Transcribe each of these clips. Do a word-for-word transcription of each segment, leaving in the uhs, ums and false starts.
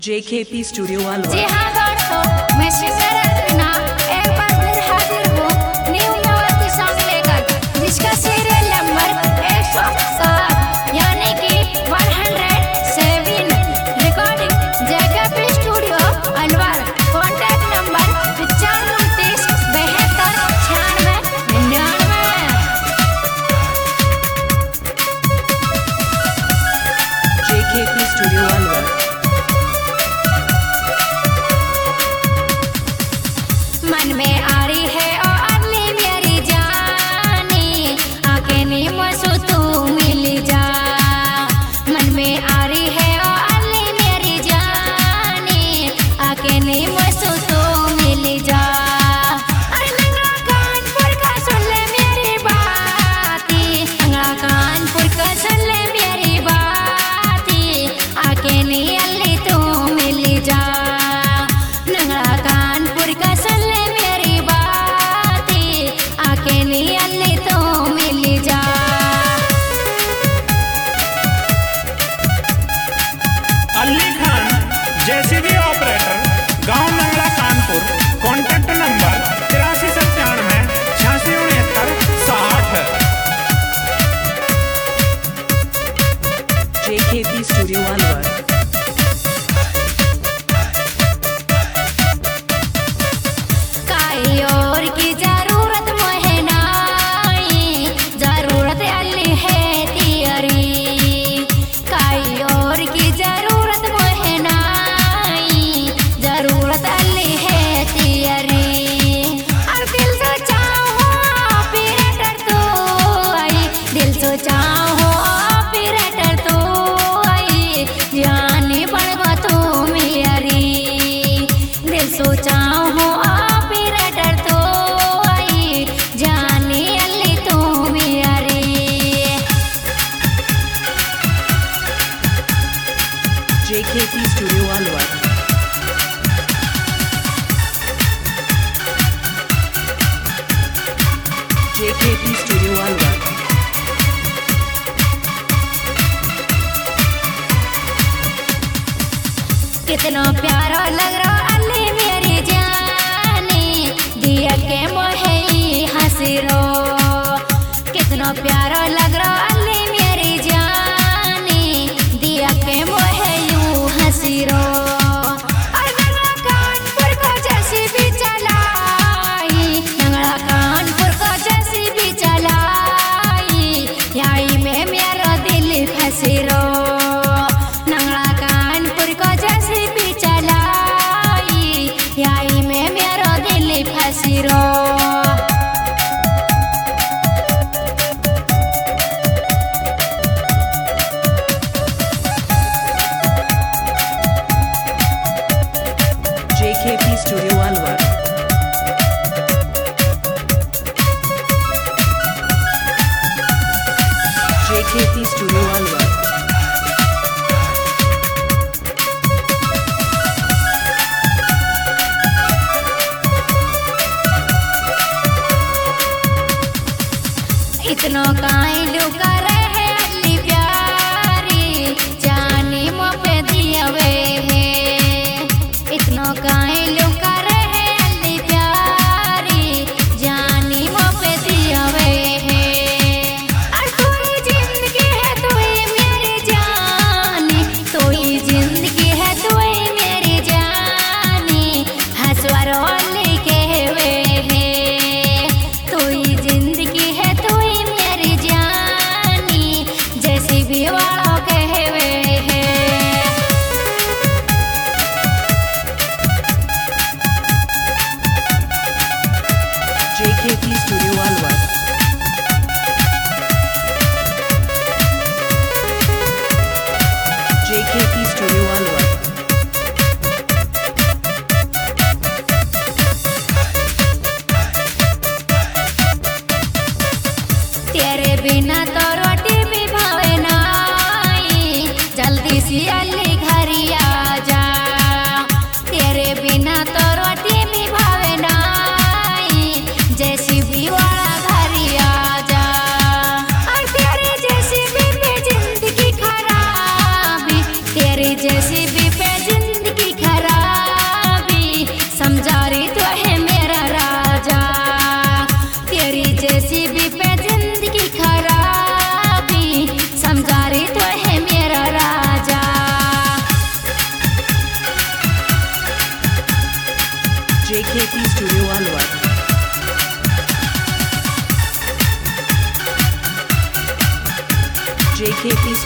जे K P studio वालों। जी हाँ दोस्तों, मैं सिंगर अर्पिना एक बार फिर हाजिर हूँ न्यू नवरात्रि सॉन्ग लेकर, जिसका सीरियल नंबर एक सौ सात यानी कि एक सौ सात। Recording J K P studio Alwar. Contact number पचानवे उनतीस बहत्तर छियानवे निन्यानवे। जे के पी स्टूडियो अलवर। मन में आ रही है ओ अगली मेरी जानी, आके नी मसू तू मिल जा। मन में आ रही है ओ अगली मेरी जानी, आके नी मसू तू मिल जा। अरे नंगला कानपुर का सुन ले मेरी बाती, नंगला कानपुर का सुन ले मेरी बाती, आके नी अल्ली तू मिल जा। नंगला कानपुर का सुन ले मेरी बाती, आके नी अल्ली तो मिल जा। अली खान जेसीबी ऑपरेटर, गांव नंगला कानपुर। कॉन्टैक्ट नंबर तिरासी सत्तानवे छियासी उनहत्तर साठ। जे के पी स्टूडियो अलवर। काई और की जरूरत मोहे नाई, जरूरत अल्ली है तियरी। काई और की जरूरत मोहे नाई, जरूरत अल्ली है तियरी। और दिल से चाहो ऑपरेटर तो आई, दिल से चाहो ऑपरेटर तो आई, जाने पड़वा तो मेरी। दिल से चाहो ऑपरेटर तो आई, जाने अल्ली तो मेरी। जे के पी स्टूडियो अलवर। जे के पी स्टूडियो अलवर। कितना प्यारा लग रहा अल्ली मेरी जानी, दिया के मोहे हंसरो। कितना प्यारा लग रहा अल्ली मेरी जानी, दिया के मोहे यूं हंसरो। और नंगला कानपुर को जैसी भी चलाई, नंगला कानपुर को जैसी भी चलाई, यही में मेरा दिल फंसरो। नंगला कानपुर को जैसी भी चलाई, यही में मेरा दिल फंसरो। जे के पी स्टूडियो अलवर। जे के पी स्टूडियो अलवर। इतना काई लुका रहे अल्ली प्यारी, जानी मुँह पे दियवे है। इतना काई लुका रहे अल्ली प्यारी, जानी मुँह पे दियवे है। और तू ही जिंदगी है, तू ही मेरी जानी, तू ही जिंदगी है, तू ही मेरी जानी, हंसवर अल्ली कहवे है। तू ही जिंदगी है, तू ही मेरी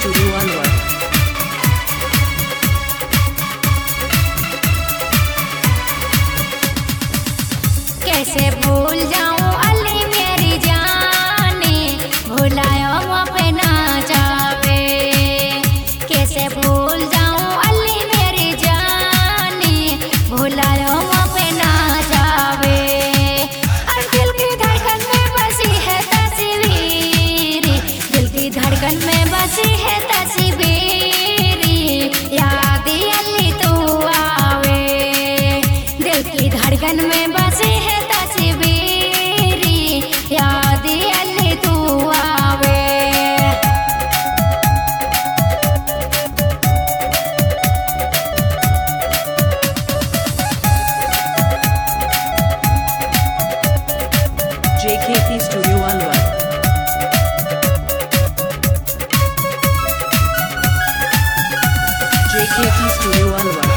Studio Alwar. कैसे भूल जाऊं अली मेरी जाने, भुलायो पे ना जावे। कैसे भूल जाऊं अली मेरी जाने, भुलायो पे ना जावे। और दिल की धड़कन में बसी है तस्वीर, दिल की धड़कन में बसी है तस्वीर, याद अली तू आवे। दिल की धड़कन में बसी है तस्वीर, याद अली तू आवे। J K P Studio Alwar. J K P Studio Alwar.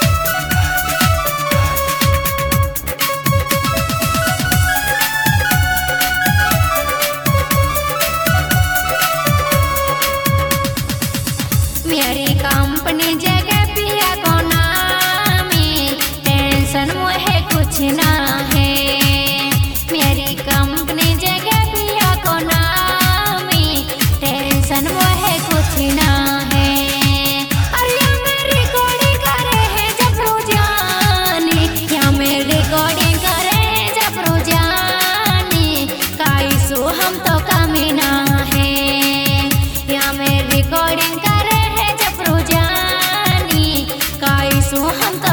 मेरी कंपनी जगह पिया को नामी, टेंशन मुझे कुछ ना है। मेरी कंपनी जगह पिया को नामी, टेंशन मुझे कुछ ना है। और या मैं रिकॉर्डिंग करे है जबरू जानी, या मैं रिकॉर्डिंग करे है जबरू जानी, काइसो हम तो कमी ना है। या मैं रिकॉर्डिंग करे है जबरू जानी, काइसो हम तो